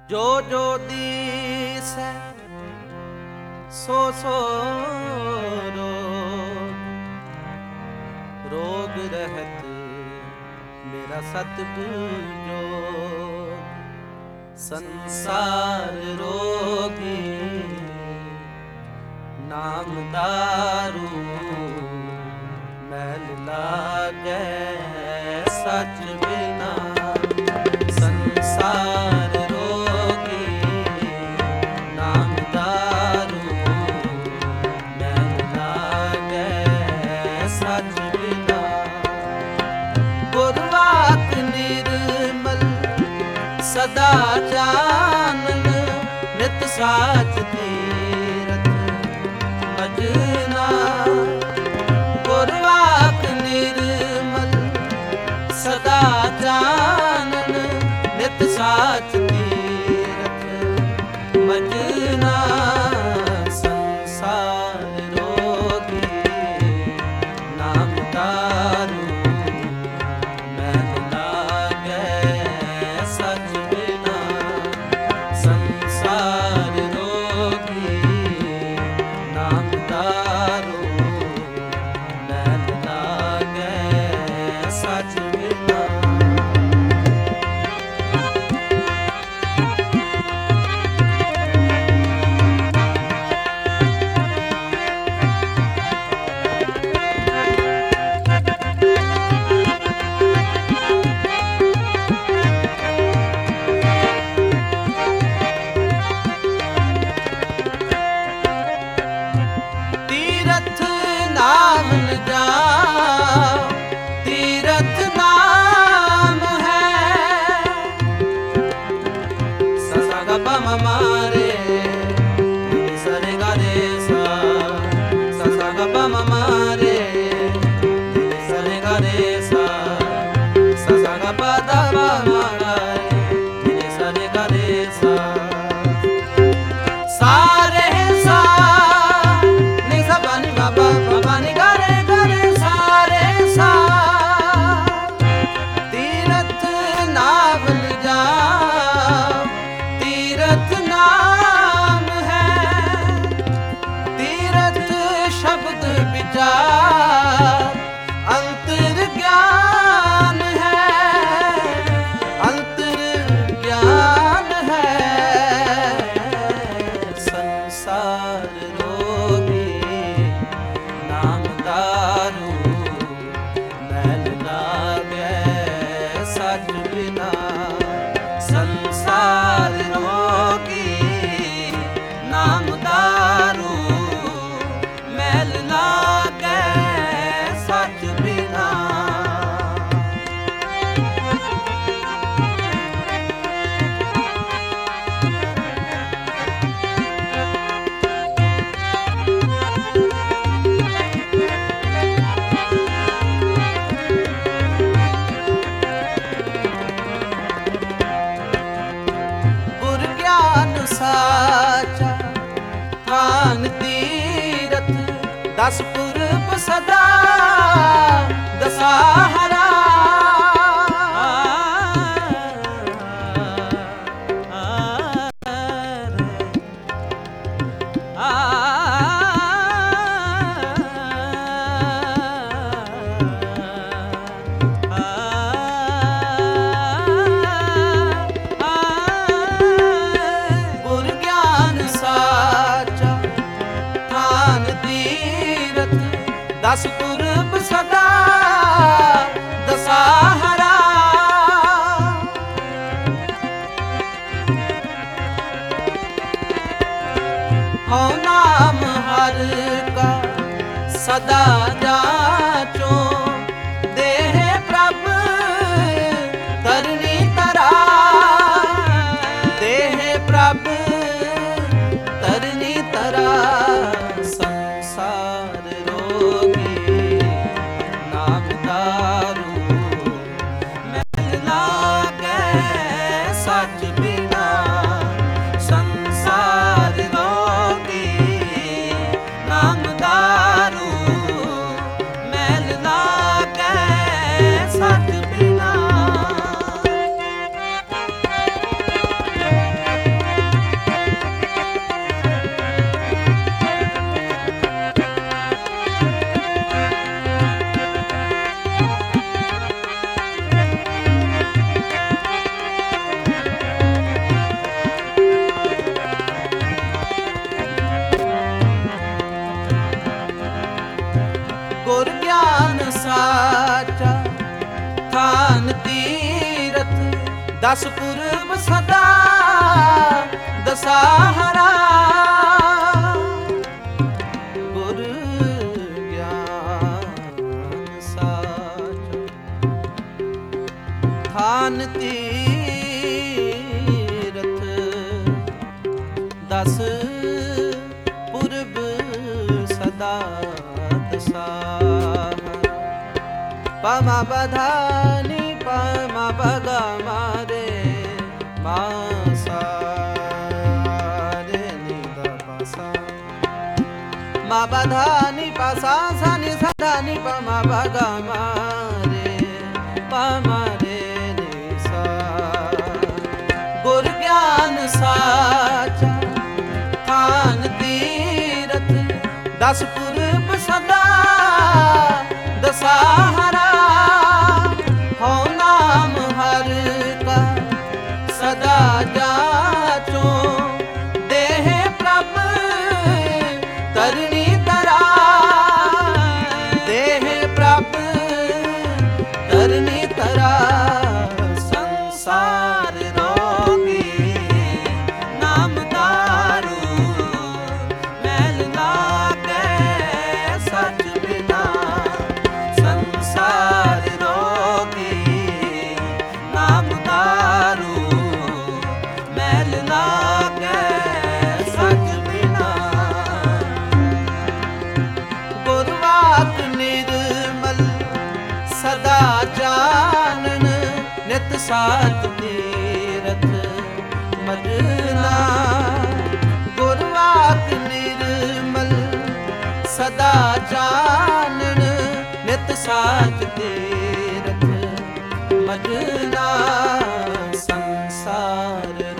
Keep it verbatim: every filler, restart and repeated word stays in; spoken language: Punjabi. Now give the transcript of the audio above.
ਜੋ ਜੋ ਦੀਸੈ ਸੋ ਸੋ ਰੋਗ, ਰੋਗ ਰਹਿਤ ਮੇਰਾ ਸਤਿਗੁਰ ਜੋਗ। ਸੰਸਾਰ ਰੋਗੀ ਨਾਮ ਦਾਰੂ, ਮੈਲ ਲਾਗੈ ਸਚ ਬਿਨਾ। ਸੰਸਾਰ ਰੋਗੀ ਨਾਮ ਦਾਰੂ, ਮੈਲ ਲਾਗੈ ਸਚ ਬਿਨਾ। ਗੁਰਵਾਕ ਨਿਰਮਲ ਸਦਾ ਚਾਨਣ, ਨਿਤ ਸਾਚ ਤੀਰਥ ਭਜਨਾ। ਗੁਰਵਾਕ ਨਿਰਮਲ ਸਦਾ ਚਾਨਣ, ਨਿਤ ਸਾਚ ਤੀਰਥ ਭਜਨਾ। ਸੰਸਾਰ ਰੋਗੀ ਨਾਮ ਦਾਰੂ, ਮੈਲ ਲਾਗੈ ਸਚ ਬਿਨਾ। ਸੰਸਾਰ ਰੋਗੀ ਨਾਮ ਦਾਰੂ, ਮੈਲ ਲਾਗੈ ਸਚ ਬਿਨਾ। ਤੀਰਥ ਨਾਮ ਨ ਜਾਓ, ਤੀਰਥ ਨਾਮ ਹੈ। ਸ ਸ ਗ ਪ ਮ ਮ ਰੇ, ਨੀ ਸ ਰੇ ਗ ਰੇ ਸਾ। ਸ ਸ ਗ ਪ ਮ ਮ ਰੇ, ਨੀ ਸ ਰੇ ਗ ਰੇ ਸਾ। ਸ ਸ ਗ ਪ ਦ ਪ ਮ ਗ ਰੇ, ਨੀ ਸ ਰੇ ਗ ਰੇ ਸਾ। ਸਾ ਰੇ ਸਾ ਨੀ ਸ ਪ ਨੀ ਪ ਪ ਪ ਪ ਨੀ ਗ ਰੇ ਗ ਰੇ ਸਾ ਰੇ ਸਾ। ਤੀਰਥ ਨਾਮ ਨ ਜਾਓ, ਤੀਰਥ ਨਾਮ ਹੈ। ਤੀਰਥ ਸ਼ਬਦ ਵਿਚਾਰ, ਅੰਤਰ ਗਿਆਨ ਹੈ। ਅੰਤਰ ਗਿਆਨ ਹੈ। ਸੰਸਾਰ ਰੋਗੀ ਨਾਮ ਦਾਰੂ, ਮੈਲ ਲਾਗੈ ਸਚ ਬਿਨਾ। ਸੰਸਾਰ ਰੋਗੀ ਨਾਮ ਦਾਰੂ, ਮੈਲ ਲਾਗੈ ਸਚ ਬਿਨਾ। ਗੁਰ ਗਿਆਨ ਸਾਚਾ ਥਾਨ ਤੀਰਥ, ਦਸ ਪੁਰਬ ਸਦਾ ਦਸਾਹਰਾ। ਗੁਰ ਗਿਆਨ ਸਾਚਾ ਥਾਨ ਤੀਰਥ, ਦਸ ਪੁਰਬ ਸਦਾ ਦਸਾਹਰਾ। ਹਉ ਨਾਮ ਹਰ ਕਾ ਸਦਾ ਜਾਚੋ, ਦੇਹ ਪ੍ਰਭ ਤਰਨੀ ਤਰਾ। ਦੇਹ ਪ੍ਰਭ ਤਰਨੀ ਤਰਾ। ਸੰਸਾਰ ਰੋਗੀ ਨਾਮ ਦਾਰੂ, ਮੈਲ ਲਾਗੈ ਸਚ ਬਿਨਾ। ਸੰਸਾਰ ਰੋਗੀ ਨਾਮ ਦਾਰੂ, ਮੈਲ ਲਾਗੈ ਸਚ ਬਿਨਾ। ਦਸ ਪੁਰਬ ਸਦਾ ਦਸਾਹਰਾ ਗੁਰ ਗਿਆਨ ਸਾਚ ਥਾਨ ਤੀਰਥ ਦਸ ਪੁਰਬ ਸਦਾ ਦਸਾਹਰਾ ਪਮਾ ਬਧਾਨੀ ਪਮਾ ਬਗਾ ਮਾਰੇ ਮਾਸਾ ਰੇ ਨੀ ਦਾ ਪਾਸਾ ਮਾ ਬਧਾਨੀ ਪਾਸਾ ਸਾਨੀ ਸਧਾਨੀ ਪਮਾ ਬਗਾ ਮਾਰੇ ਪਮਾ ਰੇ ਨੀ ਸਾ ਗੁਰ ਗਿਆਨ ਸਾਚਾ ਥਾਨ ਤੀਰਥ ਦਸ ਪੁਰਬ ਸਦਾ ਦਸਾਹਰਾ ਹੋ ਨਾਮ ਹਰ ਕਾ ਸਦਾ ਜਾਚੋ ਦੇਹ ਪ੍ਰਭ ਕਰਨੀ ਤਰਾ ਦੇਹ ਪ੍ਰਭ ਕਰਨੀ ਤਰਾ ਸੰਸਾਰ ਰੋਗੀ ਨਾਮ ਦਾਰੂ ਮੈਲ ਲਾਗੇ ਸਚ ਬਿਨਾ ਸੰਸਾਰ ਰੋਗੀ ਨਾਮ ਦਾਰੂ ਮੈਲ ਲਾਗੇ ਸਚ ਬਿਨਾ ਗੁਰਵਾਕ ਨਿਰਮਲ ਸਦਾ ਜਾਣਨ ਨਿਤ ਸਾਚ ਤੀਰਥ ਮਜਨਾ ਗੁਰਵਾਕ ਨਿਰਮਲ ਸਦਾ ਜਾਣਨ ਨਿਤ ਸਾਚ ਤੀਰਥ ਮਜਨਾ ਸੰਸਾਰ